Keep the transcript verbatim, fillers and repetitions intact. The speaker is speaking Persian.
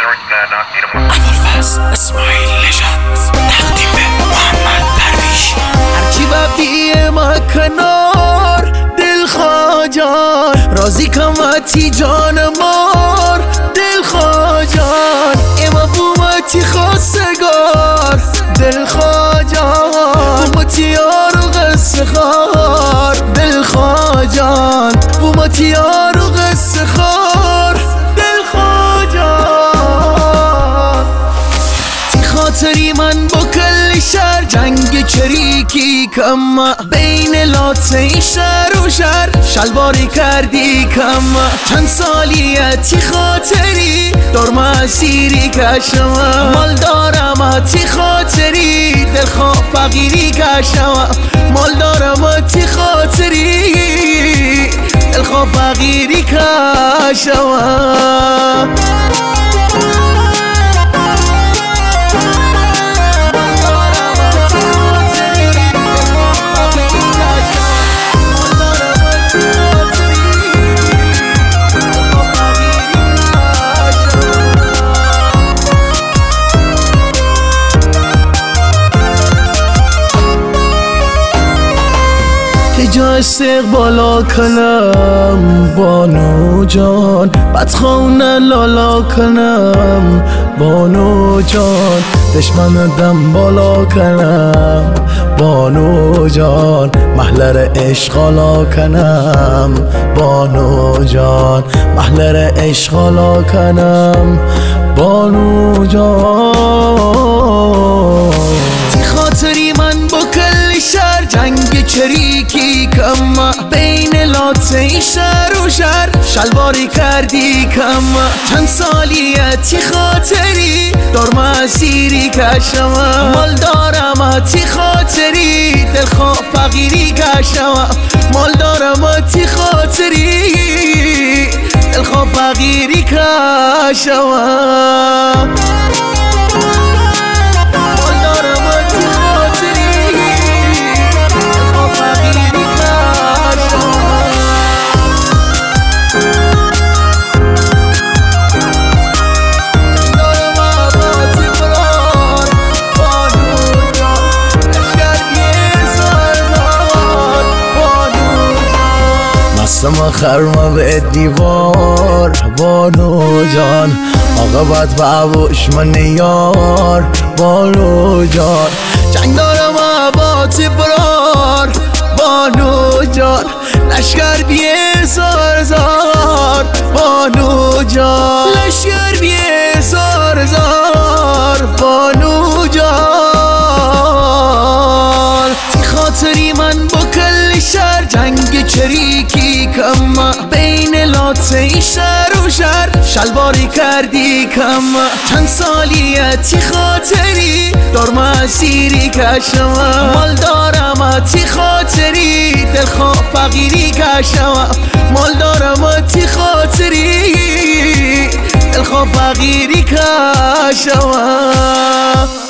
ابوالفضل اسماعیل نژاد تقدیم به محمد درویش. هرچی ببیه ما کنار دل خواجان راضی کماتی جان مار دل خواجان اما بومتی خواستگار دل خواجان بومتی یار و قصه خار دل خواجان بومتی یار و قصه خار دل خواجان تی خاطری من با کل شهر جنگ چریکی کم بین لاته شهر و شهر شلواری کردی کم چند سالیتی خاطری دار مسیری کشم مال دارم تی خاطری دل خواه فقیری کشم مال دارم تی خاطری دل خواه فقیری کشم جا استقبالا کنم بانو جان بدخونه لالا کنم بانو جان دشمن دم بالا کنم بانو جان محلر عشقالا کنم بانو جان محلر عشقالا کنم بانو جان تی خاطری من با کل شهر جنگ چریکی کم بین لاته شهر و شهر شلواری کردی کم چند سالیتی خاطری دار مسیری کشم مال دارم تی خاطری دل خواه فقیری کشم مال دارم تی خاطری دل خواه فقیری کشم ما خرما به دیوار بانو جان عاقبت به عبوش من یار بانو جان جنگ دارم عباتی برار بانو جان لشکر بیه زار زار بانو جان لشکر بیه زار زار بانو جان تی خاطری من با کل شهر جنگ چریکی کم بین لاته شهر و شهر شلواری کردی کم چند سالیتی خاطری دار مسیری کشم مال دارم تی خاطری دل خواه فقیری کشم مال دارم تی خاطری دل خواه فقیری کشم